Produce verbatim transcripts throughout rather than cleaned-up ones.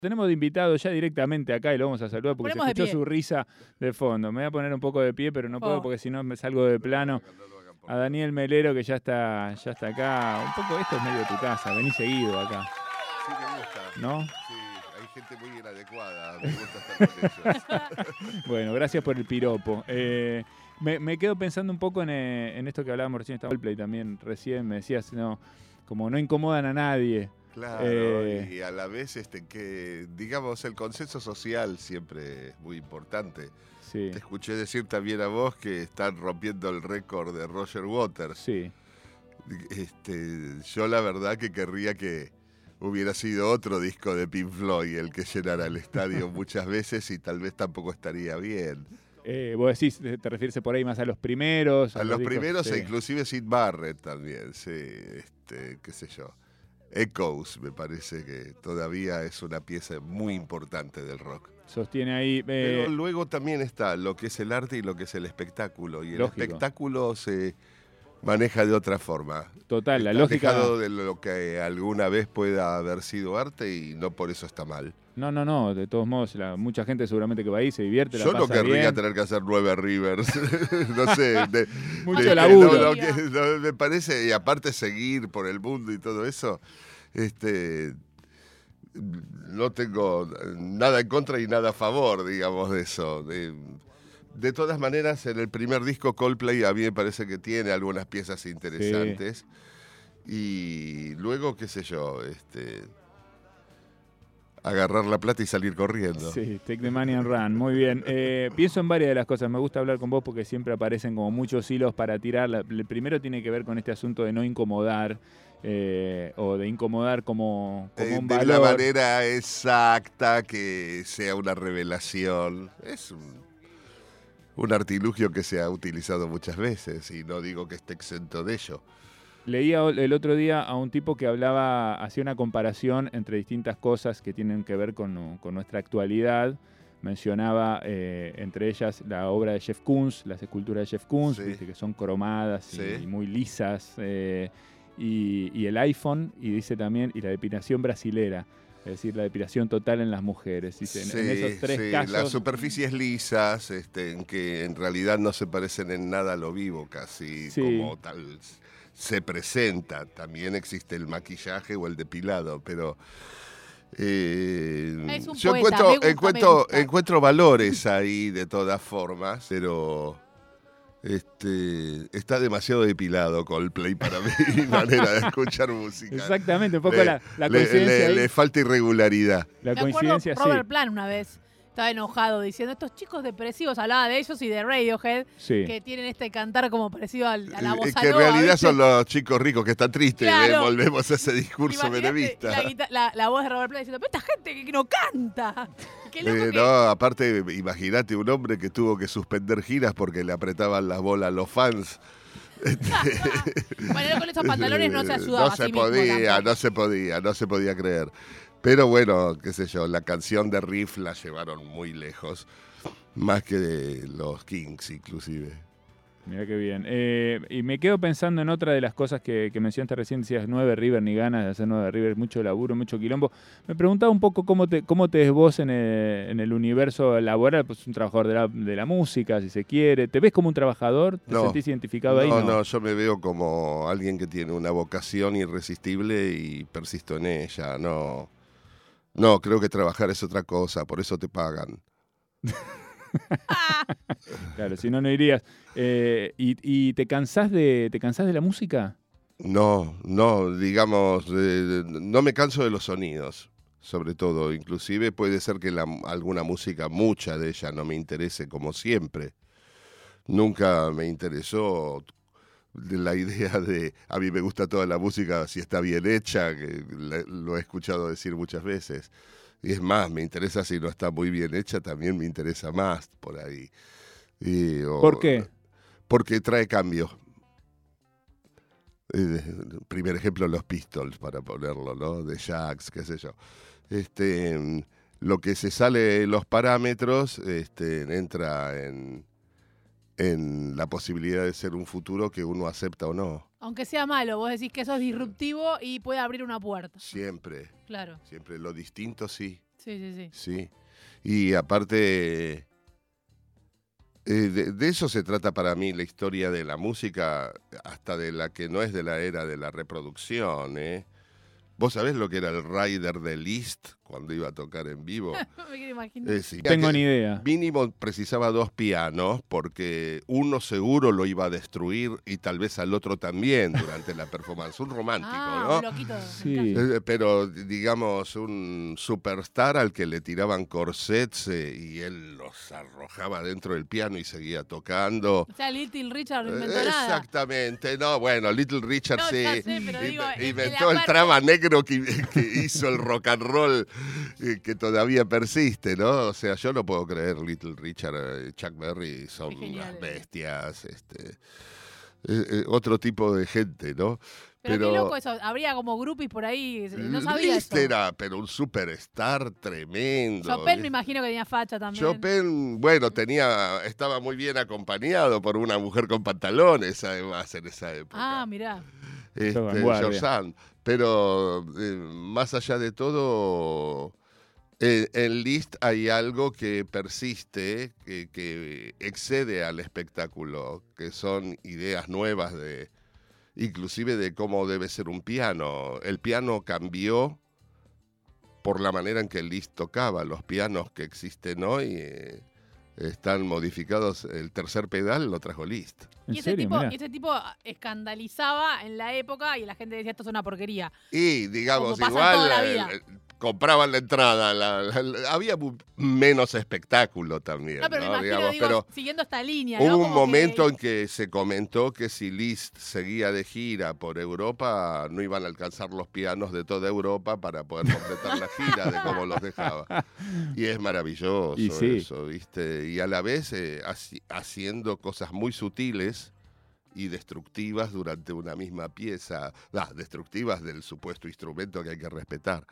Tenemos de invitado ya directamente acá y lo vamos a saludar porque Ponemos se escuchó de pie. su risa de fondo. Me voy a poner un poco de pie, pero no puedo Oh. porque si no me salgo de plano. A Daniel Melero, que ya está, ya está acá. Un poco, esto es medio tu casa, vení seguido acá. Sí, me gusta. ¿No? Sí, hay gente muy inadecuada. Me gusta estar con ellos. Bueno, gracias por el piropo. Eh, me, me quedo pensando un poco en, eh, en esto que hablábamos recién, estaba Coldplay también recién, me decías, no, como no incomodan a nadie. Claro, Eh, y a la vez este que, digamos, el consenso social siempre es muy importante. Sí, Te escuché decir también a vos que están rompiendo el récord de Roger Waters. sí. Este, yo la verdad que querría que hubiera sido otro disco de Pink Floyd el que llenara el estadio muchas veces y tal vez tampoco estaría bien. Eh, vos decís, te refieres por ahí más a los primeros. A los discos, primeros sí. e inclusive Sid Barrett también, sí, este, qué sé yo. Echoes me parece que todavía es una pieza muy importante del rock. Sostiene ahí. Eh, Pero luego también está lo que es el arte y lo que es el espectáculo. Y el Lógico. espectáculo se maneja de otra forma. total, la Está lógica. alejado de lo que alguna vez pueda haber sido arte y no por eso está mal. No, no, no, de todos modos, la, mucha gente seguramente que va ahí se divierte, la Yo no pasa querría bien. tener que hacer nueve Rivers. No sé. De, Mucho de- laburo. no, no, que- no, me parece, y aparte seguir por el mundo y todo eso, este, no tengo nada en contra y nada a favor, digamos, de eso. De, de todas maneras, en el primer disco Coldplay a mí me parece que tiene algunas piezas interesantes. Y luego, qué sé yo, este, agarrar la plata y salir corriendo. Sí, Take the Money and Run, muy bien. Eh, pienso en varias de las cosas, me gusta hablar con vos porque siempre aparecen como muchos hilos para tirar. La- el primero tiene que ver con este asunto de no incomodar, eh, o de incomodar como, como Eh, un de valor. la manera exacta, que sea una revelación. Es un, un artilugio que se ha utilizado muchas veces y no digo que esté exento de ello. Leía el otro día a un tipo que hablaba, hacía una comparación entre distintas cosas que tienen que ver con, con nuestra actualidad. Mencionaba eh, entre ellas la obra de Jeff Koons, las esculturas de Jeff Koons, Sí. viste, que son cromadas y, Sí. y muy lisas, eh, y, y el iPhone, y dice también, y la depilación brasilera, es decir, la depilación total en las mujeres. Dice, en- Sí, en esos tres sí, casos. las superficies lisas, este, en que en realidad no se parecen en nada a lo vivo, casi Sí. como tal se presenta. También existe el maquillaje o el depilado, pero eh, Es un yo poeta, encuentro, me gusta, me encuentro, gusta. encuentro valores ahí de todas formas, pero este, está demasiado depilado Coldplay para mi manera de escuchar música. Exactamente, un poco Le- la, la le- coincidencia. le- ahí, le falta irregularidad. la Me acuerdo coincidencia, Robert sí. Plant una vez estaba enojado diciendo estos chicos depresivos, hablaba de ellos y de Radiohead, Sí. que tienen este cantar como parecido al- a la Eh, bossa que en nova, realidad ¿viste? son los chicos ricos que están tristes. Claro. eh, Volvemos a ese discurso Imaginate menevista. La, guita- la- la voz de Robert Plant diciendo, pero esta gente que no canta. Qué loco Eh, que- no, aparte, imagínate un hombre que tuvo que suspender giras porque le apretaban las bolas a los fans. Bueno, con esos pantalones no se ayudaba No a se sí mismo podía, tampoco. no se podía, no se podía creer. Pero bueno, qué sé yo, la canción de Riff la llevaron muy lejos, más que de los Kings inclusive. Mirá qué bien. Eh, y me quedo pensando en otra de las cosas que, que mencionaste recién, decías nueve River, ni ganas de hacer nueve River, mucho laburo, mucho quilombo. Me preguntaba un poco cómo te, cómo te ves vos en el, en el universo laboral, pues un trabajador de la, de la música, si se quiere. ¿Te ves como un trabajador? ¿Te No. sentís identificado ahí? No, no, yo me veo como alguien que tiene una vocación irresistible y persisto en ella. No, no, creo que trabajar es otra cosa, por eso te pagan. Claro, si no, no irías. Eh, y, ¿Y te cansás de, te cansás de la música? No, no, digamos, eh, no me canso de los sonidos, sobre todo. Inclusive puede ser que la, alguna música, mucha de ella, no me interese como siempre. Nunca me interesó de la idea de, a mí me gusta toda la música si está bien hecha, que le- lo he escuchado decir muchas veces. Y es más, me interesa si no está muy bien hecha, también me interesa más por ahí. Y, o- ¿Por qué? Porque trae cambio. Eh, primer ejemplo, los Pistols, para ponerlo, ¿no? De Jax, qué sé yo. Este, mm, lo que se sale de los parámetros este, entra en, en la posibilidad de ser un futuro que uno acepta o no. Aunque sea malo, vos decís que eso es disruptivo y puede abrir una puerta. Siempre, Claro. siempre. Lo distinto sí. Sí, sí, sí. Sí. Y aparte, eh, de, de eso se trata para mí la historia de la música, hasta de la que no es de la era de la reproducción, ¿eh? ¿Vos sabés lo que era el rider de Liszt cuando iba a tocar en vivo? Me quiero imaginar. Eh, sí. No tengo Que ni idea. Mínimo precisaba dos pianos porque uno seguro lo iba a destruir y tal vez al otro también durante la performance. Un romántico, Ah, ¿no? un loquito. me Sí. encanta. Eh, Pero digamos un superstar al que le tiraban corsets eh, y él los arrojaba dentro del piano y seguía tocando. O sea, Little Richard no Eh, inventó nada. Exactamente, no, bueno, Little Richard No, sí, ya sé, pero inve- digo, en- en inventó la el parte- trama negro que, que hizo el rock and roll eh, que todavía persiste, ¿no? O sea, yo no puedo creer Little Richard, eh, Chuck Berry son Qué genial. unas bestias, este, eh, eh, otro tipo de gente, ¿no? Pero, qué loco eso. Habría como groupies por ahí. No sabía Liszt eso. era, pero un superstar tremendo. Chopin me imagino que tenía facha también. Chopin, bueno, tenía, estaba muy bien acompañado por una mujer con pantalones, además, en esa época. Ah, mirá. este, vanguardia. George Sand. Pero eh, más allá de todo, eh, en Liszt hay algo que persiste, que, que excede al espectáculo, que son ideas nuevas de, inclusive de cómo debe ser un piano. El piano cambió por la manera en que Liszt tocaba. Los pianos que existen hoy eh, están modificados. El tercer pedal lo trajo Liszt. ¿En Y este, serio? tipo, Mirá. y este tipo escandalizaba en la época y la gente decía esto es una porquería. Y digamos, Como pasa igual toda la eh, vida. eh, compraban la entrada, la- la- la- había mu- menos espectáculo también, No, pero me ¿no? imagino, Digamos, digo, pero siguiendo esta línea, hubo ¿no? un Como momento que- en que se comentó que si Liszt seguía de gira por Europa, no iban a alcanzar los pianos de toda Europa para poder completar la gira de cómo los dejaba. Y es maravilloso Y sí. eso, ¿viste? Y a la vez eh, haci- haciendo cosas muy sutiles y destructivas durante una misma pieza, ah, destructivas del supuesto instrumento que hay que respetar.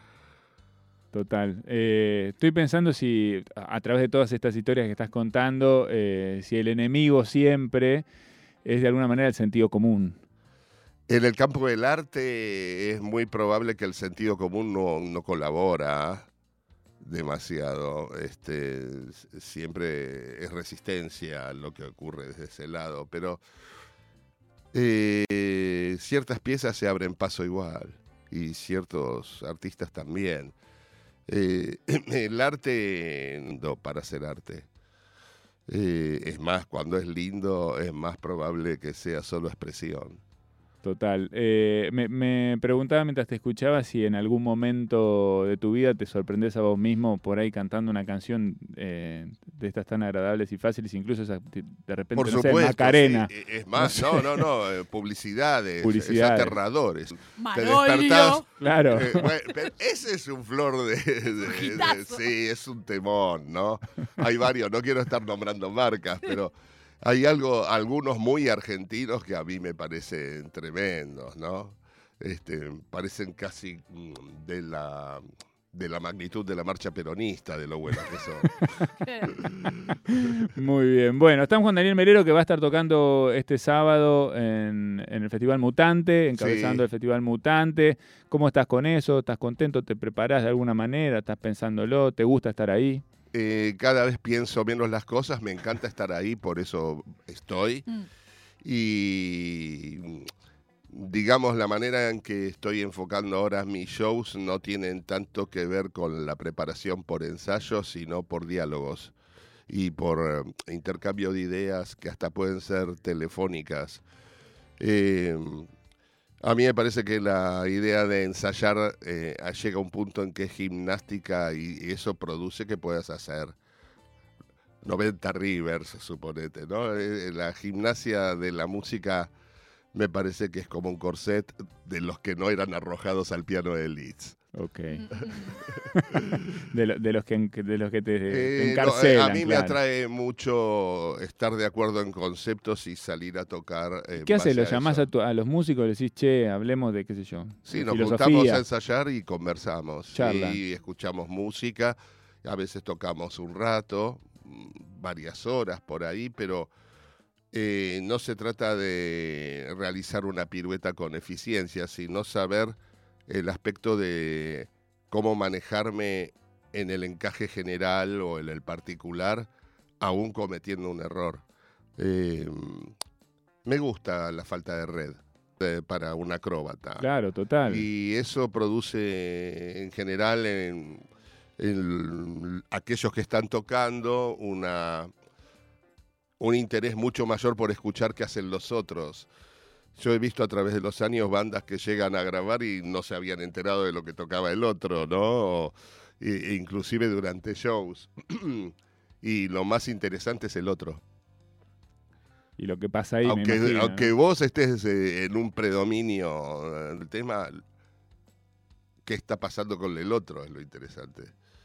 Total. Eh, estoy pensando si a a través de todas estas historias que estás contando, eh, si el enemigo siempre es de alguna manera el sentido común. En el campo del arte es muy probable que el sentido común no, no colabora demasiado. Este, s- siempre es resistencia a lo que ocurre desde ese lado, pero eh, ciertas piezas se abren paso igual y ciertos artistas también. Eh, el arte no para hacer arte. Eh, es más, cuando es lindo es más probable que sea solo expresión. Total. Eh, me, me preguntaba mientras te escuchaba si en algún momento de tu vida te sorprendes a vos mismo por ahí cantando una canción eh, de estas tan agradables y fáciles, incluso esa, de repente, Por no sé, supuesto, Macarena. sí, es más, No no, sé. no, no, eh, publicidades, Publicidades. es aterrador. es- Te Manolio. despertás. Claro. eh, bueno, pero ese es un flor de, de- de- hitazo. sí, es un temón, ¿no? Hay varios, no quiero estar nombrando marcas, pero hay algo, algunos muy argentinos que a mí me parecen tremendos, ¿no? Este, parecen casi mm, de la de la magnitud de la marcha peronista, de lo buenas que son. Muy bien. Bueno, estamos con Daniel Melero, que va a estar tocando este sábado en, en el Festival Mutante, encabezando Sí. el Festival Mutante. ¿Cómo estás con eso? ¿Estás contento? ¿Te preparás de alguna manera? ¿Estás pensándolo? ¿Te gusta estar ahí? Eh, cada vez pienso menos las cosas, me encanta estar ahí, por eso estoy. Mm. Y digamos, la manera en que estoy enfocando ahora mis shows no tienen tanto que ver con la preparación por ensayos, sino por diálogos y por eh, intercambio de ideas que hasta pueden ser telefónicas. Eh, a mí me parece que la idea de ensayar eh, llega a un punto en que es gimnástica y, y eso produce que puedas hacer noventa rivers, suponete, ¿no? Eh, La gimnasia de la música me parece que es como un corset de los que no eran arrojados al piano de Liszt. Ok. Mm, De, lo- de los que, en- de los que te, te Eh, no, eh, encarcelan. a mí me claro. atrae mucho estar de acuerdo en conceptos y salir a tocar. eh, ¿Qué en haces? base ¿Los llamás eso. a, tu- a los músicos y decís, che, hablemos de qué sé yo? Sí, de nos filosofía? juntamos a ensayar y conversamos. Charla. Y escuchamos música. A veces tocamos un rato, mm, varias horas por ahí, pero eh, no se trata de realizar una pirueta con eficiencia, sino saber el aspecto de cómo manejarme en el encaje general o en el particular, aún cometiendo un error. Eh, me gusta la falta de red eh, para un acróbata. Claro, total. Y eso produce en general en, en aquellos que están tocando una, un interés mucho mayor por escuchar qué hacen los otros. Yo he visto a través de los años bandas que llegan a grabar y no se habían enterado de lo que tocaba el otro, ¿no? E, inclusive durante shows. Y lo más interesante es el otro. Y lo que pasa ahí, aunque, me imagino, aunque ¿no? vos estés eh, en un predominio del tema, ¿qué está pasando con el otro? Es lo interesante.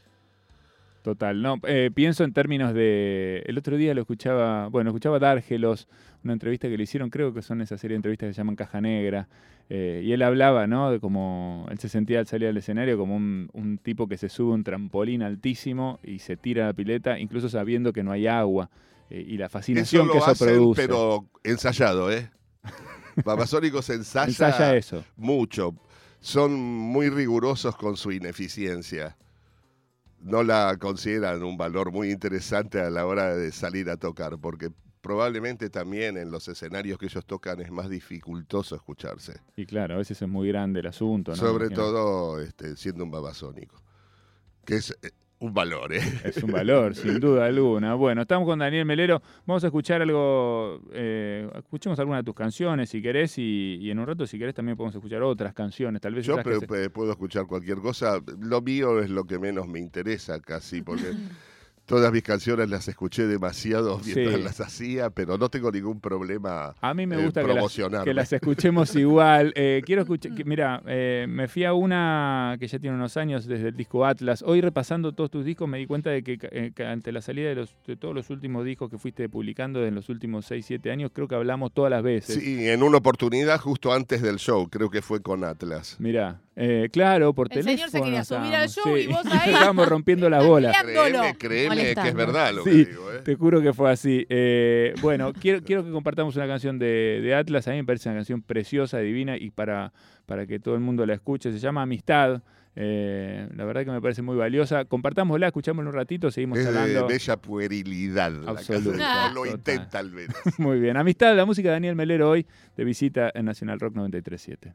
Total, no, eh, pienso en términos de... El otro día lo escuchaba, bueno, escuchaba Dárgelos, una entrevista que le hicieron, creo que son esa serie de entrevistas que se llaman Caja Negra, eh, y él hablaba, ¿no?, de cómo él se sentía al salir al escenario como un, un tipo que se sube a un trampolín altísimo y se tira a la pileta, incluso sabiendo que no hay agua, eh, y la fascinación eso que lo eso hacen, produce. pero ensayado, ¿eh? Babasónicos ensaya, Ensaya eso. mucho. Son muy rigurosos con su ineficiencia. No la consideran un valor muy interesante a la hora de salir a tocar, porque probablemente también en los escenarios que ellos tocan es más dificultoso escucharse. Y claro, a veces es muy grande el asunto, ¿no? Sobre Imagino. todo este, siendo un babasónico, que es eh, un valor, ¿eh? Es un valor, sin duda alguna. Bueno, estamos con Daniel Melero. Vamos a escuchar algo, eh, escuchemos alguna de tus canciones si querés y, y en un rato si querés también podemos escuchar otras canciones. Tal vez Yo esas que pre- se- puedo escuchar cualquier cosa. Lo mío es lo que menos me interesa casi, porque todas mis canciones las escuché demasiado mientras Sí. las hacía, pero no tengo ningún problema. A mí me eh, gusta que las, promocionarme. que las escuchemos igual. Eh, quiero escuchar, que- mira, eh, me fui a una que ya tiene unos años desde el disco Atlas. Hoy repasando todos tus discos me di cuenta de que, eh, que ante la salida de, los, de todos los últimos discos que fuiste publicando en los últimos seis, siete años, creo que hablamos todas las veces. Sí, en una oportunidad justo antes del show, creo que fue con Atlas. Mirá, eh, claro, por El teléfono. señor se quería subir al estábamos, show y vos ahí- estábamos rompiendo la bola. Dándolo. Créeme, créeme que es Molestando. verdad lo Sí, que digo, ¿eh? te juro que fue así. Eh, bueno, quiero, quiero que compartamos una canción de, de Atlas. A mí me parece una canción preciosa, divina, y para, para que todo el mundo la escuche. Se llama Amistad. Eh, la verdad que me parece muy valiosa. Compartámosla, escuchámosla un ratito, seguimos Es de hablando. bella puerilidad. La Absoluta, canción. Lo total. intenta al menos. Muy bien. Amistad, la música de Daniel Melero hoy de visita en Nacional Rock noventa y tres siete.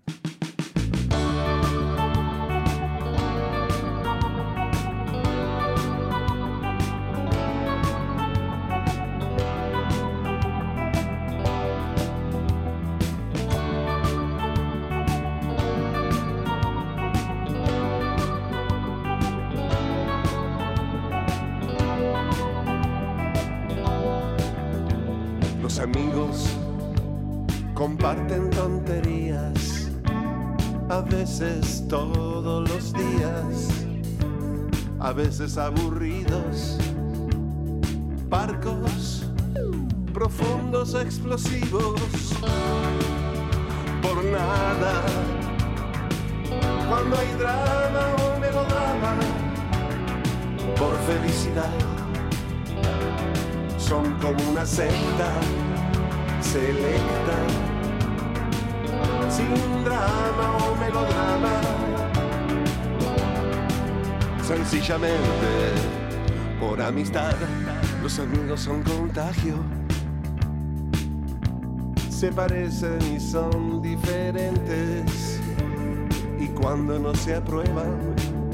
Los amigos comparten tonterías, a veces todos los días, a veces aburridos, barcos profundos explosivos, por nada, cuando hay drama o melodrama, por felicidad. Son como una secta selecta, sin drama o melodrama, sencillamente por amistad. Los amigos son contagio, se parecen y son diferentes, y cuando no se aprueban,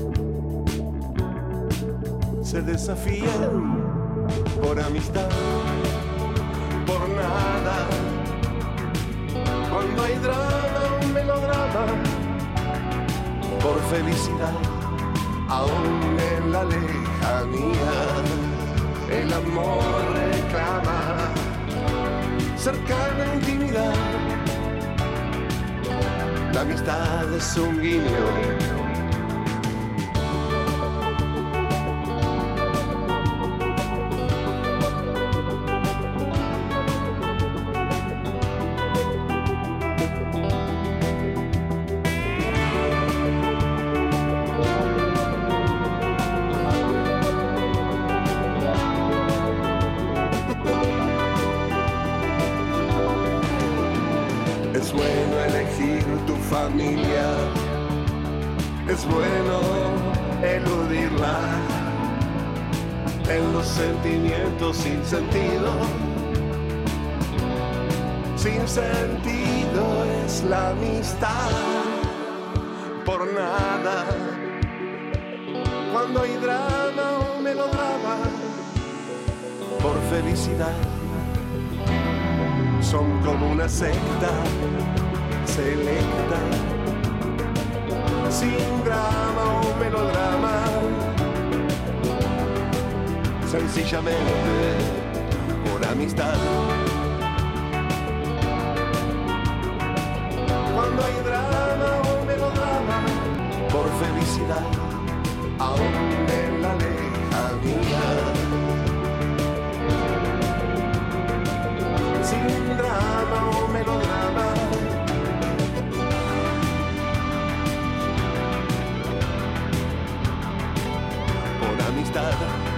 se desafían. Por amistad, por nada, cuando hay drama, un melodrama, por felicidad, aún en la lejanía, el amor reclama cercana intimidad. La amistad es un guiño. Es bueno elegir tu familia, es bueno eludirla en los sentimientos sin sentido. Sin sentido es la amistad, por nada. Cuando hay drama o melodrama, por felicidad, son como una secta selecta. Sin drama o melodrama, sencillamente por amistad. Cuando hay drama o melodrama, por felicidad, aún en la lejanía. Sin drama o melodrama, por amistad.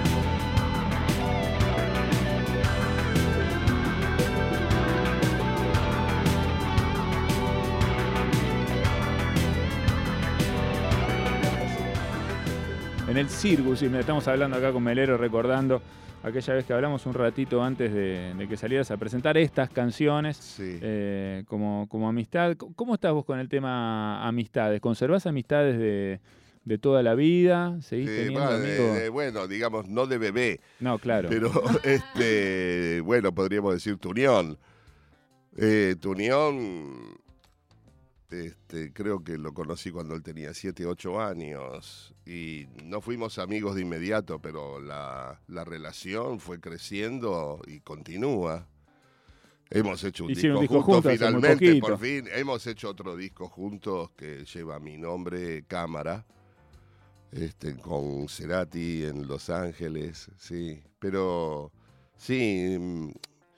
En el Circus, y me estamos hablando acá con Melero, recordando aquella vez que hablamos un ratito antes de, de que salieras a presentar estas canciones Sí. eh, como, como amistad. ¿Cómo estás vos con el tema amistades? ¿Conservás amistades de, de toda la vida? ¿Seguís Sí, teniendo va, de- amigos? de- bueno, digamos, no de bebé, No, claro. pero este, bueno, podríamos decir tu unión. Eh, tu unión, este, creo que lo conocí cuando él tenía siete, ocho años y no fuimos amigos de inmediato, pero la, la relación fue creciendo y continúa. Hemos hecho un Hicieron disco, un disco juntos, juntos hace muy finalmente, poquito. por fin. Hemos hecho otro disco juntos que lleva mi nombre, Cámara, este, con Cerati en Los Ángeles, sí. Pero sí, mm,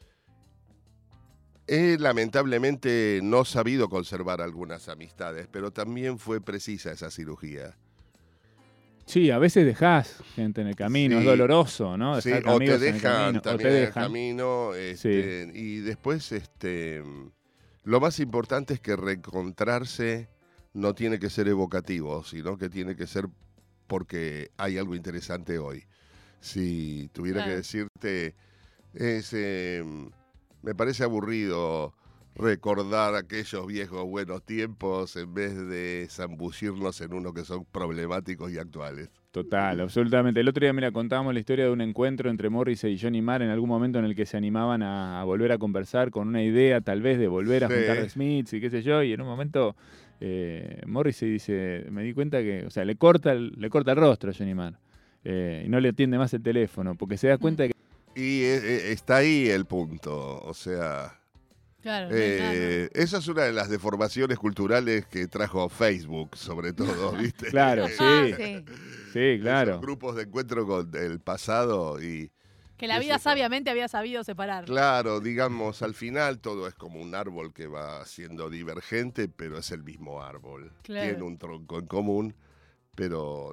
he lamentablemente no sabido conservar algunas amistades, pero también fue precisa esa cirugía. Sí, a veces dejás gente en el camino, Sí. es doloroso, ¿no? Sí, Dejar o te amigos en el dejan camino, o también te en el dejan. camino. Este, y después, este, lo más importante es que reencontrarse no tiene que ser evocativo, sino que tiene que ser porque hay algo interesante hoy. Si tuviera Claro. que decirte, es, eh, me parece aburrido recordar aquellos viejos buenos tiempos en vez de zambullirnos en unos que son problemáticos y actuales. Total, absolutamente. El otro día, mira, contábamos la historia de un encuentro entre Morrissey y Johnny Marr en algún momento en el que se animaban a, a volver a conversar con una idea tal vez de volver a Sí. juntar The Smiths y qué sé yo, y en un momento eh, Morrissey dice, me di cuenta que, o sea, le corta el, le corta el rostro a Johnny Marr eh, y no le atiende más el teléfono, porque se da cuenta de que Y eh, eh, está ahí el punto, o sea... Claro, no hay nada. Eh, esa es una de las deformaciones culturales que trajo Facebook, sobre todo, ¿viste? Claro, Eh, sí. Ah, sí. sí, claro. Esos grupos de encuentro con el pasado y, Que la qué vida sé yo. sabiamente había sabido separar. claro, digamos, al final todo es como un árbol que va siendo divergente, pero es el mismo árbol. Claro. Tiene un tronco en común, pero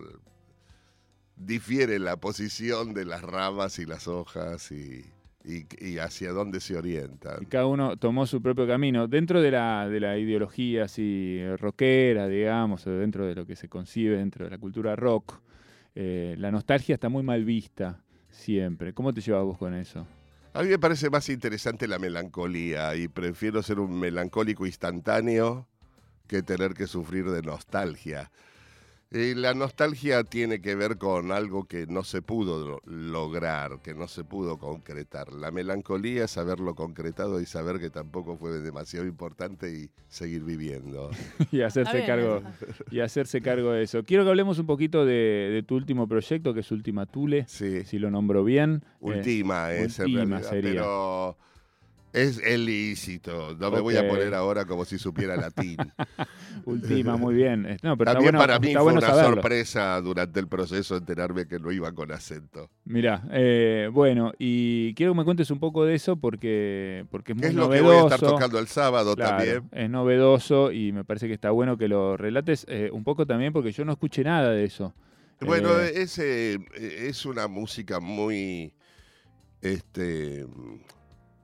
difiere la posición de las ramas y las hojas y, y, y hacia dónde se orientan. Y cada uno tomó su propio camino. Dentro de la, de la ideología así rockera, digamos, o dentro de lo que se concibe dentro de la cultura rock, eh, la nostalgia está muy mal vista siempre. ¿Cómo te llevas vos con eso? A mí me parece más interesante la melancolía y prefiero ser un melancólico instantáneo que tener que sufrir de nostalgia. Y la nostalgia tiene que ver con algo que no se pudo lo- lograr, que no se pudo concretar. La melancolía es haberlo concretado y saber que tampoco fue demasiado importante y seguir viviendo. y Está hacerse bien, cargo eso. y hacerse cargo de eso. Quiero que hablemos un poquito de, de tu último proyecto, que es Última Thule, Sí, si lo nombro bien. Eh, última es en última realidad, sería. pero es ilícito. No me voy a Ok. poner ahora como si supiera latín. Última, muy bien. Eh, No, pero está También bueno, para mí está fue bueno una saberlo. sorpresa durante el proceso enterarme que no iba con acento. Mirá, eh, bueno, y quiero que me cuentes un poco de eso porque, porque es ¿Qué muy es lo que novedoso. voy a estar tocando el sábado Claro, también? es novedoso y me parece que está bueno que lo relates eh, un poco también porque yo no escuché nada de eso. Bueno, Eh, es, eh, es una música muy, este,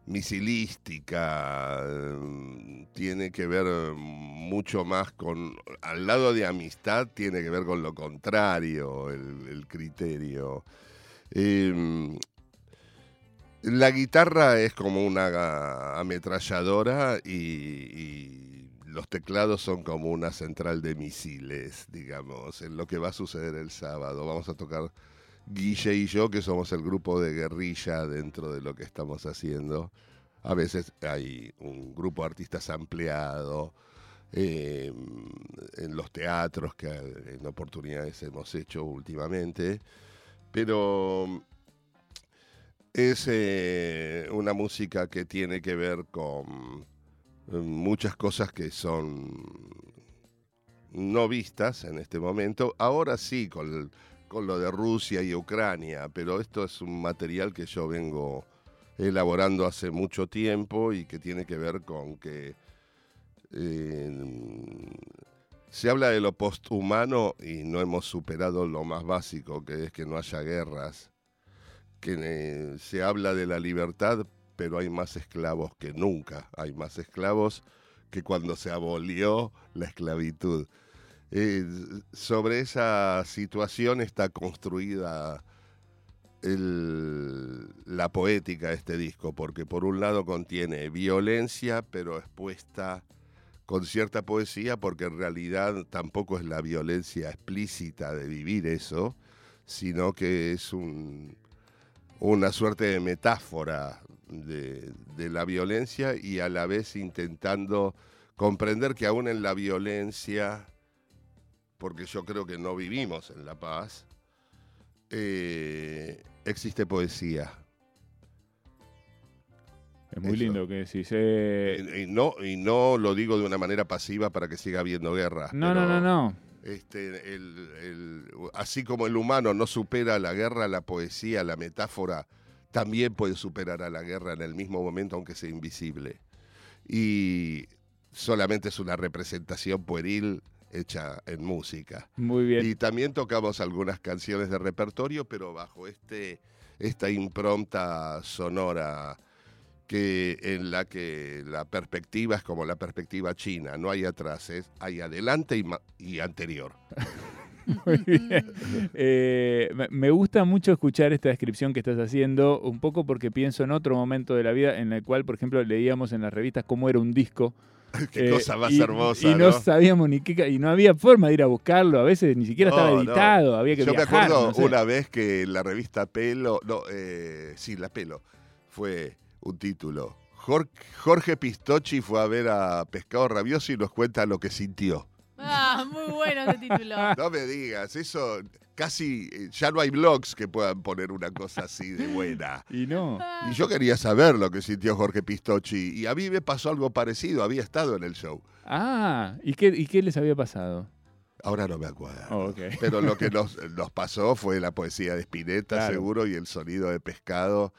misilística, eh, tiene que ver mucho más con, al lado de amistad, tiene que ver con lo contrario, el, el criterio. Eh, la guitarra es como una ametralladora y, y los teclados son como una central de misiles, digamos, en lo que va a suceder el sábado. Vamos a tocar Guille y yo, que somos el grupo de guerrilla dentro de lo que estamos haciendo. A veces hay un grupo de artistas ampliado eh, en los teatros que en oportunidades hemos hecho últimamente, pero es eh, una música que tiene que ver con eh, muchas cosas que son no vistas en este momento. Ahora sí, con el con lo de Rusia y Ucrania, pero esto es un material que yo vengo elaborando hace mucho tiempo y que tiene que ver con que eh, se habla de lo posthumano y no hemos superado lo más básico, que es que no haya guerras, que eh, se habla de la libertad, pero hay más esclavos que nunca, hay más esclavos que cuando se abolió la esclavitud. Eh, sobre esa situación está construida el, la poética de este disco, porque por un lado contiene violencia, pero expuesta con cierta poesía, porque en realidad tampoco es la violencia explícita de vivir eso, sino que es un, una suerte de metáfora de, de la violencia y a la vez intentando comprender que aún en la violencia, porque yo creo que no vivimos en la paz, eh, existe poesía. Es muy Eso. lindo que decís. Eh... Y, y, no, y no lo digo de una manera pasiva para que siga habiendo guerra. No, no, no, no. Este, el, el, así como el humano no supera la guerra, la poesía, la metáfora, también puede superar a la guerra en el mismo momento, aunque sea invisible. Y solamente es una representación pueril hecha en música. Muy bien. Y también tocamos algunas canciones de repertorio, pero bajo este esta impronta sonora que en la que la perspectiva es como la perspectiva china, no hay atrás, es, hay adelante y, y anterior. Muy bien. Eh, me gusta mucho escuchar esta descripción que estás haciendo, un poco porque pienso en otro momento de la vida en el cual, por ejemplo, leíamos en las revistas cómo era un disco. Qué eh, cosa más y, hermosa, y no, ¿no? sabíamos ni qué, y no había forma de ir a buscarlo, a veces ni siquiera no, estaba editado, no. había que Yo viajar. me acuerdo no sé. una vez que la revista Pelo, no, eh, sí, la Pelo, fue un título. Jorge, Jorge Pistocchi fue a ver a Pescado Rabioso y nos cuenta lo que sintió. Ah, muy bueno ese título. No me digas, eso casi, ya no hay blogs que puedan poner una cosa así de buena. Y no. Y yo quería saber lo que sintió Jorge Pistocchi, y a mí me pasó algo parecido, había estado en el show. Ah, ¿y qué, y qué les había pasado? Ahora no me acuerdo. Oh, okay. Pero lo que nos, nos pasó fue la poesía de Spinetta, claro, seguro, y el sonido de Pescado.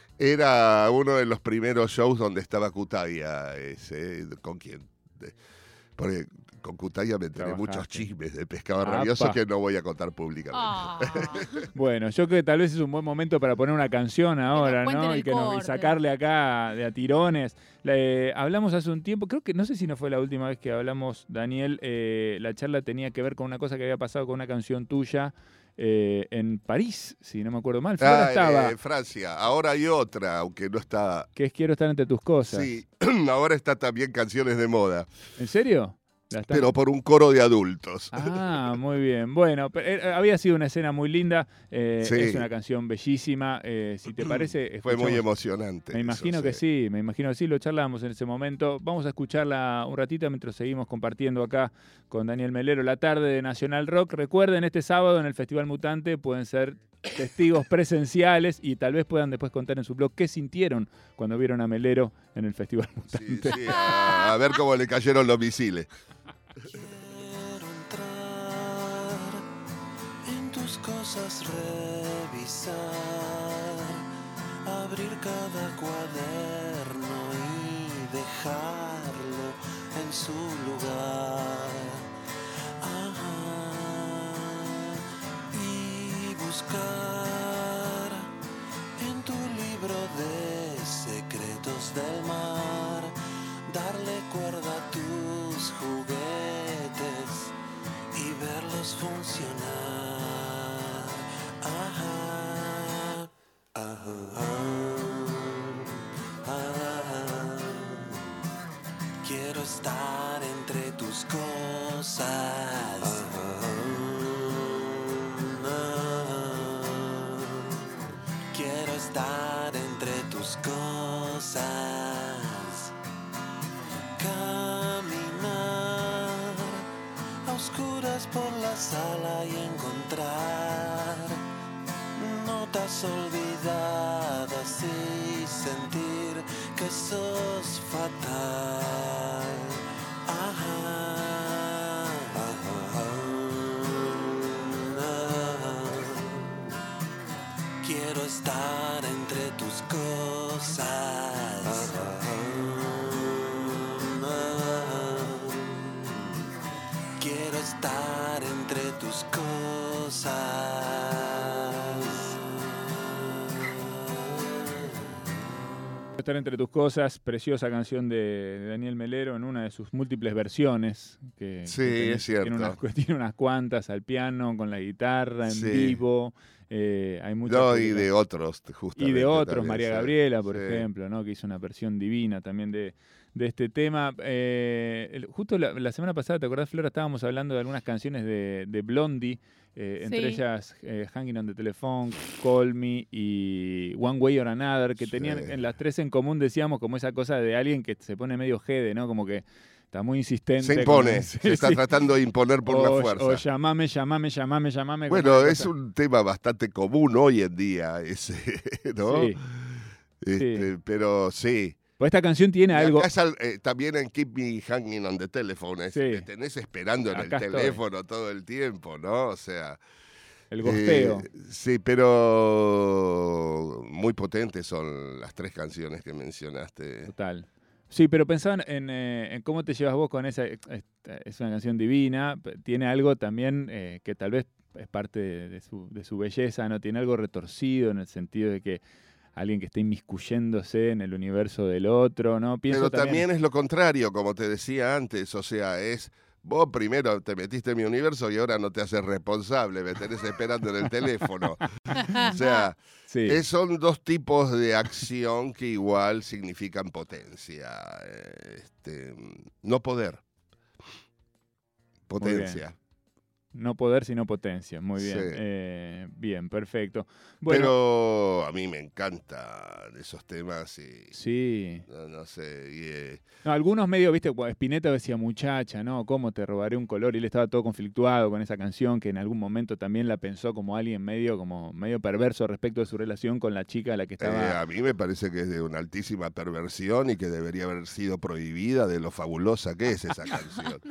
Era uno de los primeros shows donde estaba Cutaya, ese, ¿con quién? Porque con Cutaya me enteré muchos chismes de Pescado Apa. Rabioso que no voy a contar públicamente. Oh. Bueno, yo creo que tal vez es un buen momento para poner una canción ahora, que ¿no? Y, que nos, y sacarle acá de a tirones. Le, hablamos hace un tiempo, creo que, no sé si no fue la última vez que hablamos, Daniel, eh, la charla tenía que ver con una cosa que había pasado con una canción tuya eh, en París, si no me acuerdo mal. Ah, estaba. En Francia. Ahora hay otra, aunque no está... Que es Quiero estar entre tus cosas. Sí, ahora está también Canciones de Moda. ¿En serio? Pero por un coro de adultos. Ah, muy bien. Bueno, pero había sido una escena muy linda. Eh, sí. Es una canción bellísima. Eh, si te parece... Fue muy emocionante. Me imagino eso, que sí. sí, me imagino que sí. Lo charlábamos en ese momento. Vamos a escucharla un ratito mientras seguimos compartiendo acá con Daniel Melero la tarde de Nacional Rock. Recuerden, este sábado en el Festival Mutante pueden ser testigos presenciales y tal vez puedan después contar en su blog qué sintieron cuando vieron a Melero en el Festival Mutante. Sí, sí, a, a ver cómo le cayeron los misiles. Quiero entrar en tus cosas, revisar, abrir cada cuaderno y dejarlo en su lugar. Ajá. Y buscar en tu libro de secretos sala y encontrar notas olvidadas y sentir que sos fatal. Ajá, ajá, ajá. Quiero estar entre tus cosas. Ajá, ajá. Quiero estar entre tus cosas. Estar entre tus cosas, preciosa canción de, de Daniel Melero en una de sus múltiples versiones. Que, Sí, que tiene, es cierto. Tiene unas, tiene unas cuantas al piano, con la guitarra, en Sí. vivo. Eh, hay muchas No, y películas. de otros, justamente. Y de otros, también, María sí. Gabriela, por Sí. ejemplo, ¿no? Que hizo una versión divina también de, de este tema. Eh, el- justo la, la semana pasada, ¿te acordás, Flora? Estábamos hablando de algunas canciones de, de Blondie, eh, entre Sí. ellas eh, Hanging on the Telephone, Call Me y One Way or Another, que Sí. tenían en las tres en común, decíamos, como esa cosa de alguien que se pone medio jede, ¿no? Como que está muy insistente. Se impone, con- se está sí. tratando de imponer por o, la fuerza. O llamame, llamame, llamame, llamame. como Bueno, una es cosa- un tema bastante común hoy en día, ese, ¿no? Sí. Este, pero sí. Pues esta canción tiene Y algo... acá es al- eh, también en Keep Me Hanging on the Telephone, es- Sí. te tenés esperando en Acá el estoy. teléfono todo el tiempo, ¿no? O sea... El gosteo. eh, sí, pero muy potentes son las tres canciones que mencionaste. Total. Sí, pero pensaban en, eh, en cómo te llevas vos con esa. Es, es una canción divina. p- Tiene algo también eh, que tal vez es parte de, de su, de su belleza, ¿no? Tiene algo retorcido en el sentido de que alguien que está inmiscuyéndose en el universo del otro, ¿no? Pienso Pero también es lo contrario, como te decía antes, o sea, es vos primero te metiste en mi universo y ahora no te haces responsable, me tenés esperando en el teléfono. O sea, Sí. es- son dos tipos de acción que igual significan potencia. eh, Este, no poder. Potencia. No poder, sino potencia. Muy bien. Sí. Eh, bien, perfecto. Bueno, Pero a mí me encantan esos temas y sí. no, no sé. y, eh, No, algunos medio, viste, cuando Spinetta decía, muchacha, ¿no? ¿Cómo te robaré un color? Y él estaba todo conflictuado con esa canción, que en algún momento también la pensó como alguien medio, como medio perverso respecto de su relación con la chica a la que eh, estaba. a mí me parece que es de una altísima perversión y que debería haber sido prohibida de lo fabulosa que es esa canción.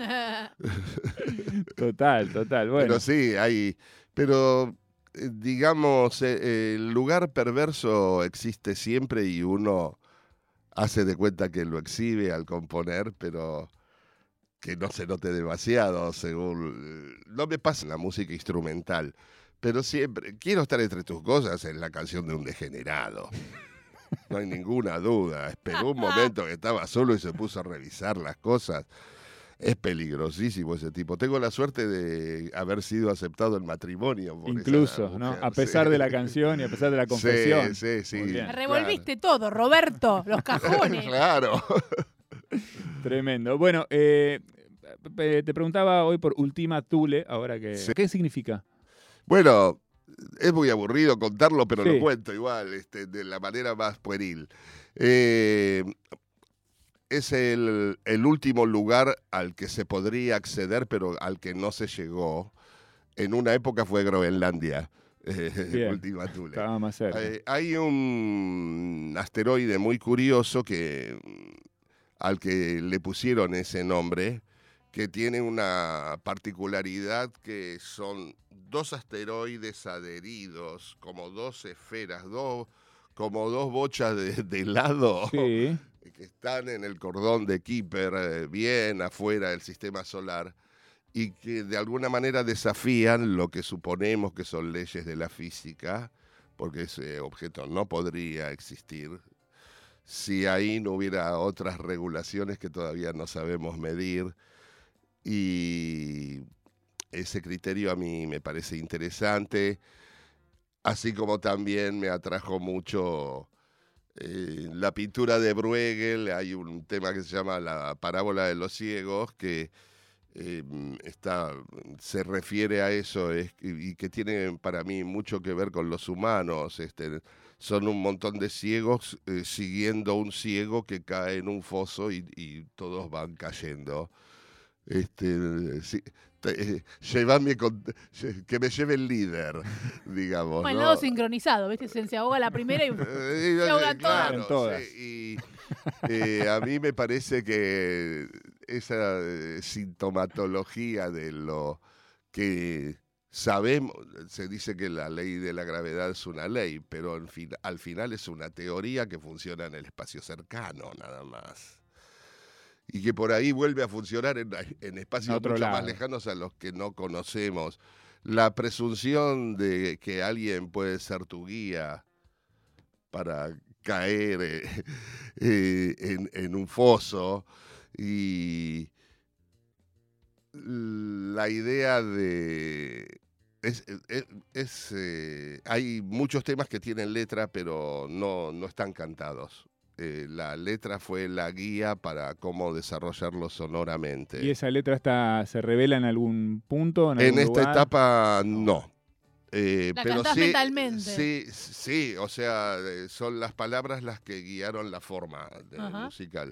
Total, total. Bueno, Pero sí, hay. Pero eh, digamos, eh, el lugar perverso existe siempre y uno hace de cuenta que lo exhibe al componer, pero que no se note demasiado, según... No me pasa en la música instrumental, pero siempre... Quiero estar entre tus cosas en la canción de un degenerado. No hay ninguna duda. Esperó un momento que estaba solo y se puso a revisar las cosas. Es peligrosísimo ese tipo. Tengo la suerte de haber sido aceptado en matrimonio. Por incluso, esa ¿no? mujer, A pesar sí. de la canción y a pesar de la confesión. Sí, sí, sí. Muy bien. Me revolviste todo, Roberto, los cajones. Claro. Tremendo. Bueno, eh, pe- te preguntaba hoy por Ultima Thule, ahora que... Sí. ¿Qué significa? Bueno, es muy aburrido contarlo, pero Sí. lo cuento igual, este, de la manera más pueril. Eh, es el, el último lugar al que se podría acceder, pero al que no se llegó. En una época fue Groenlandia, eh, Bien. Ultima Thule. Estaba más cerca. Eh, hay un asteroide muy curioso que, al que le pusieron ese nombre, que tiene una particularidad que son dos asteroides adheridos, como dos esferas, dos, como dos bochas de, de helado, Sí. que están en el cordón de Kuiper, eh, bien afuera del sistema solar, y que de alguna manera desafían lo que suponemos que son leyes de la física, porque ese objeto no podría existir si ahí no hubiera otras regulaciones que todavía no sabemos medir. Y ese criterio a mí me parece interesante, así como también me atrajo mucho eh, la pintura de Bruegel. Hay un tema que se llama La parábola de los ciegos, que eh, está, se refiere a eso es, y, y que tiene para mí mucho que ver con los humanos. Este, son un montón de ciegos eh, siguiendo a un ciego que cae en un foso y, y todos van cayendo. Este, sí, te- llévame con- que me lleve el líder, digamos. Como el ¿no? lado sincronizado, ¿viste? Se, se ahoga la primera y Eh, se ahogan claro, todas. sí, y eh, a mí me parece que esa eh, sintomatología de lo que sabemos, se dice que la ley de la gravedad es una ley, pero al, fin- al final es una teoría que funciona en el espacio cercano, nada más. Y que por ahí vuelve a funcionar en, en espacios otro mucho más lado. lejanos a los que no conocemos. La presunción de que alguien puede ser tu guía para caer eh, eh, en, en un foso y la idea de... Es, es- es, eh, hay muchos temas que tienen letra, pero no, no están cantados. Eh, la letra fue la guía para cómo desarrollarlo sonoramente. ¿Y esa letra está, se revela en algún punto? En, En algún esta lugar? etapa no. Eh, La pero cantás sí, mentalmente. sí, sí, o sea, eh, son las palabras las que guiaron la forma de- Ajá. musical.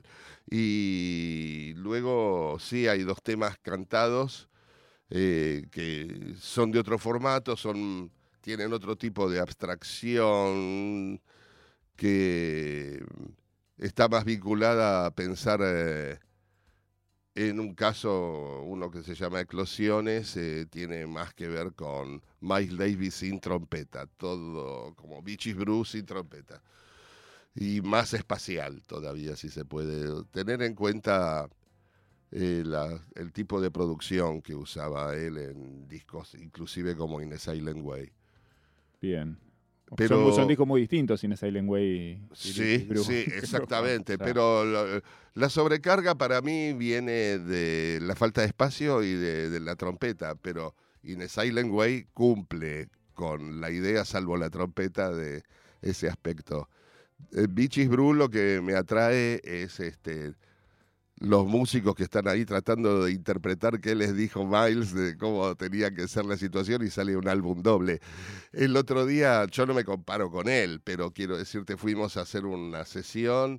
Y luego sí hay dos temas cantados eh, que son de otro formato, son, tienen otro tipo de abstracción que está más vinculada a pensar eh, en un caso, uno que se llama Eclosiones, eh, tiene más que ver con Miles Davis sin trompeta, todo como Beaches Blues sin trompeta. Y más espacial todavía, si se puede tener en cuenta eh, la- el tipo de producción que usaba él en discos, inclusive como In a Silent Way. Bien. Pero- Son, son discos muy distintos, Sin Silent Way y- y Sí, Beaches Brew. sí, exactamente. O sea, Pero lo- la sobrecarga para mí viene de la falta de espacio y de, de la trompeta. Pero In a Silent Way cumple con la idea, salvo la trompeta, de ese aspecto. Eh, Beaches Brew lo que me atrae es este los músicos que están ahí tratando de interpretar qué les dijo Miles de cómo tenía que ser la situación y sale un álbum doble. El otro día, yo no me comparo con él, pero quiero decirte, fuimos a hacer una sesión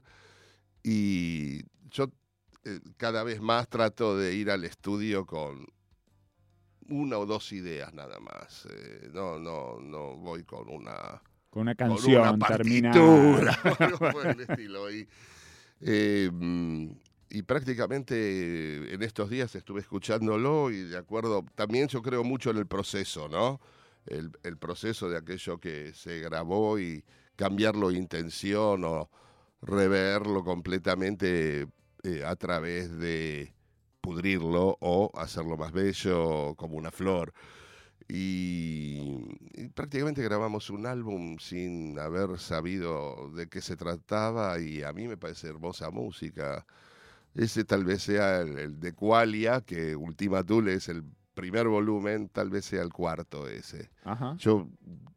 y yo eh, cada vez más trato de ir al estudio con una o dos ideas nada más. Eh, no, no, no voy con una, con una con canción una terminada. partitura o algo por el estilo. Y, eh, mm, y prácticamente en estos días estuve escuchándolo y de acuerdo, también yo creo mucho en el proceso, ¿no? El, el proceso de aquello que se grabó y cambiarlo de intención o reverlo completamente eh, a través de pudrirlo o hacerlo más bello como una flor. Y, y prácticamente grabamos un álbum sin haber sabido de qué se trataba y a mí me parece hermosa música. Ese tal vez sea el, el de Qualia, que Ultima Thule es el primer volumen, tal vez sea el cuarto ese. Ajá. Yo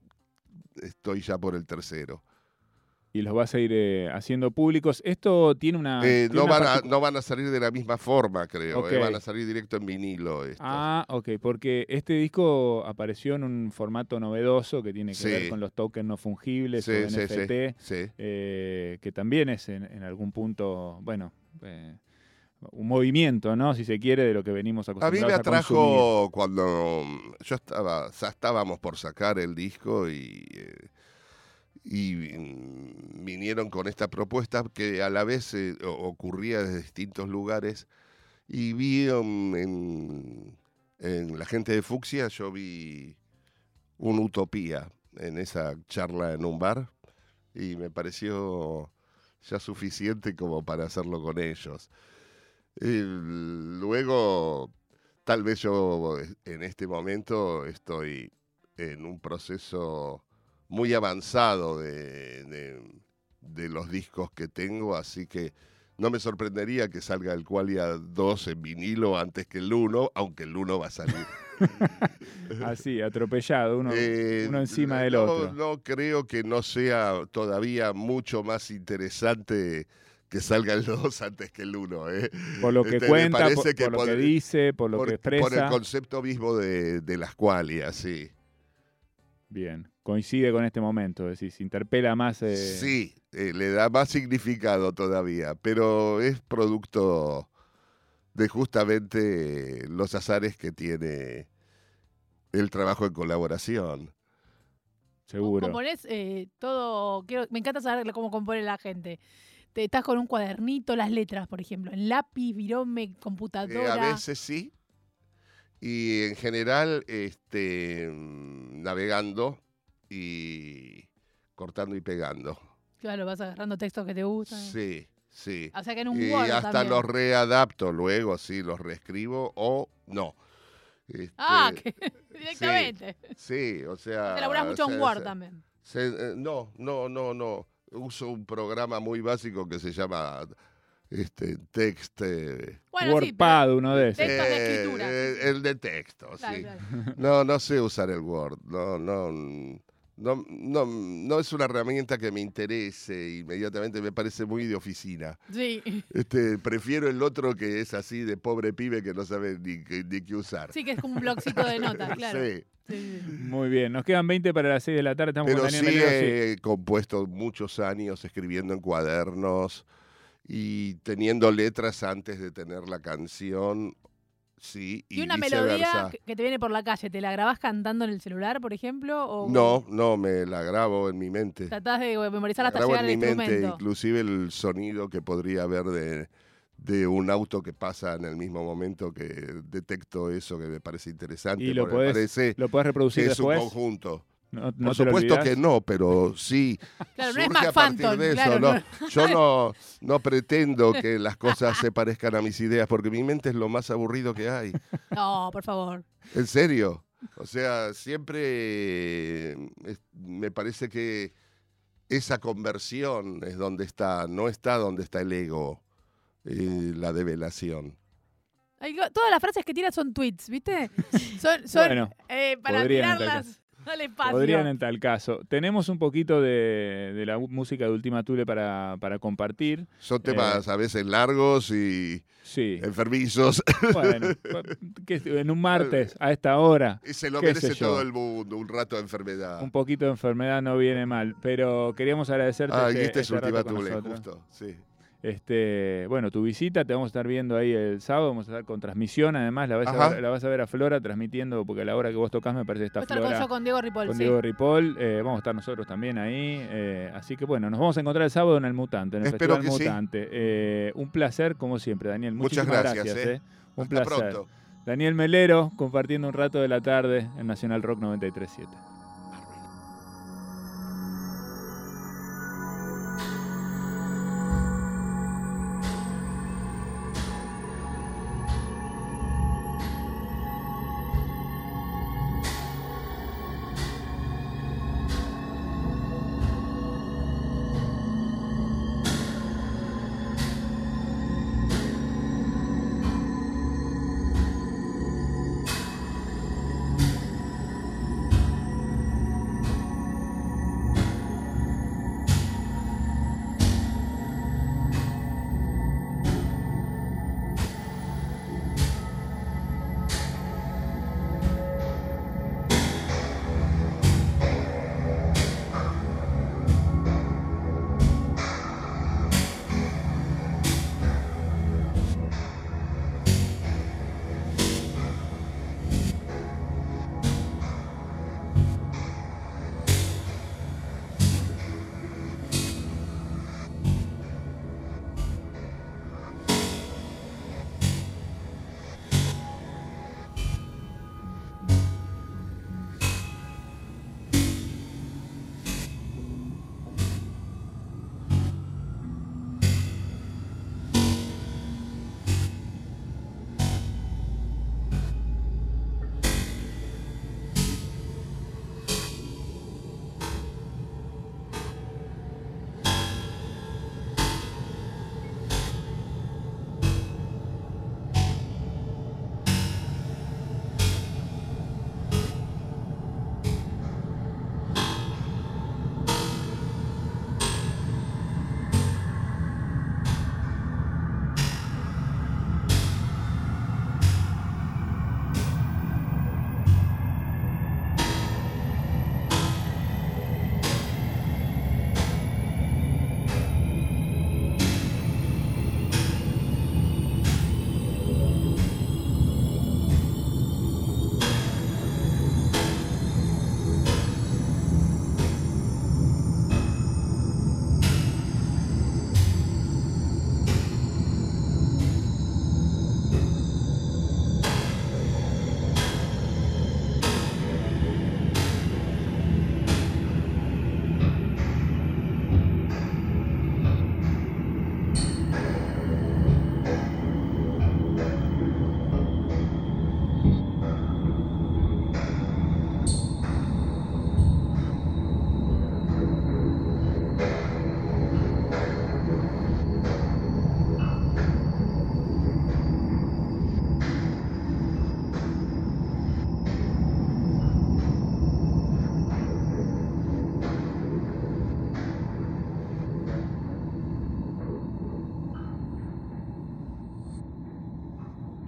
estoy ya por el tercero. Y los vas a ir eh, haciendo públicos. Esto tiene una... Eh, tiene no, una van a, particu- no van a salir de la misma forma, creo. Ok. eh, van a salir directo en vinilo estos. Ah, ok, porque este disco apareció en un formato novedoso que tiene que Sí. ver con los tokens no fungibles o sí, sí, N F T, sí, sí. eh, que también es en, en algún punto, bueno, eh, un movimiento, ¿no? Si se quiere, de lo que venimos A mí acostumbrados me a, consumir. atrajo cuando yo estaba, ya estábamos por sacar el disco y, eh, y mm, vinieron con esta propuesta que a la vez eh, o- ocurría desde distintos lugares y vi um, en, en la gente de Fucsia, yo vi una utopía en esa charla en un bar y me pareció ya suficiente como para hacerlo con ellos. Y luego, tal vez yo en este momento estoy en un proceso muy avanzado de, de- de los discos que tengo, así que no me sorprendería que salga el Qualia dos en vinilo antes que el uno, aunque el uno va a salir. Así, atropellado, uno, Eh, uno encima del no, otro. No creo que no sea todavía mucho más interesante que salga el dos antes que el uno. ¿eh? Por lo que Este, me cuenta, parece por, que por lo por- que dice, por lo por, que por el expresa. concepto mismo de, de las Qualias, sí. Bien, coincide con este momento, es decir, se interpela más. eh, Sí, eh, le da más significado todavía, pero es producto de justamente los azares que tiene el trabajo en colaboración. Seguro. Componés eh, todo, quiero, me encanta saber cómo compone la gente. Te, estás con un cuadernito, las letras, por ejemplo, en lápiz, virome, computadora. Eh, a veces sí. Y en general, este, navegando y cortando y pegando. Claro, vas agarrando textos que te gustan. Sí, sí. O sea que en un Y Word hasta también. los readapto luego, sí, los reescribo o no. Este, Ah, que directamente. Sí, o sea... Te laburás mucho se- en Word se- también. se- eh, no, no, no, no. Uso un programa muy básico que se llama este, Text... eh, Bueno, sí, pero WordPad, uno de esos. Textos de eh, escritura. eh, el de texto, Claro, sí. claro. No, no sé usar el Word. No, no, no, no, no es una herramienta que me interese inmediatamente. Me parece muy de oficina. Sí. Este, prefiero el otro que es así de pobre pibe que no sabe ni, qué- ni qué usar. Sí, que es como un blogcito de notas, claro. Sí. Sí, sí. Muy bien, nos quedan veinte para las seis de la tarde. Estamos Pero con sí Daniel Melero. sí. he compuesto muchos años escribiendo en cuadernos y teniendo letras antes de tener la canción. Sí, y, Y una viceversa. melodía que- que te viene por la calle, ¿te la grabás cantando en el celular, por ejemplo? O No, no, me la grabo en mi mente. tratás de memorizar hasta grabo llegar al en mi mente, instrumento. inclusive el sonido que podría haber de, de un auto que pasa en el mismo momento que detecto eso que me parece interesante. Y lo porque me podés, parece lo podés que reproducir es un después. conjunto. No, no Por te lo supuesto olvidás. que no, pero sí. Claro, no es surge Mac a partir Phantom, de eso, claro, ¿no? no. Yo no, no pretendo que las cosas se parezcan a mis ideas, porque mi mente es lo más aburrido que hay. No, por favor. En serio. O sea, siempre eh, es- me parece que esa conversión es donde está, no está donde está el ego, eh, la develación. Ay, todas las frases que tiras son tweets, ¿viste? Son, son Bueno, eh, para podrían en tal tirarlas al espacio. Podrían en tal caso. Tenemos un poquito de, de la música de Última Thule para, para compartir. Son temas a veces largos y Sí. enfermizos. Bueno, que en un martes, a esta hora, Y se lo qué merece sé yo. todo el mundo, un rato de enfermedad. un poquito de enfermedad no viene mal. Pero queríamos agradecerte Ah, y este, este es este Última rato con Thule, nosotros. justo. Sí. Este, bueno, tu visita, te vamos a estar viendo ahí el sábado, vamos a estar con transmisión, además la vas, a Ajá. ver, la vas a ver a Flora transmitiendo, porque a la hora que vos tocás me parece que está Voy a estar Flora con yo con Diego Ripoll, con sí. Diego Ripoll, eh, vamos a estar nosotros también ahí, eh, así que bueno, nos vamos a encontrar el sábado en el Mutante, en el Espero Festival que sí. Mutante. Eh, un placer, como siempre, Daniel, Muchas muchísimas gracias, gracias. eh. eh. Un Hasta placer. pronto. Daniel Melero, compartiendo un rato de la tarde en Nacional Rock noventa y tres punto siete.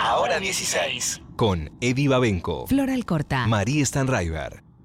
Ahora dieciséis. Con Eddie Babenco, Flor Alcorta, María Stanraiver.